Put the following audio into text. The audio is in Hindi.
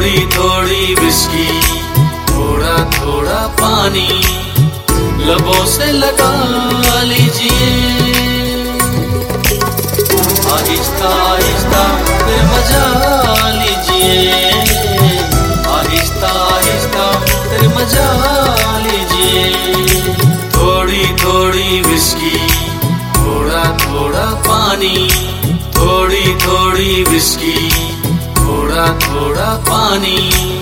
थोड़ी थोड़ी विस्की, थोड़ा थोड़ा पानी, लबों से लगा लीजिए। आहिस्ता आहिस्ता फिर मजा लीजिए, आहिस्ता आहिस्ता फिर मजा लीजिए। थोड़ी थोड़ी विस्की, थोड़ा थोड़ा पानी, थोड़ी थोड़ी विस्की, थोड़ा थोड़ा पानी।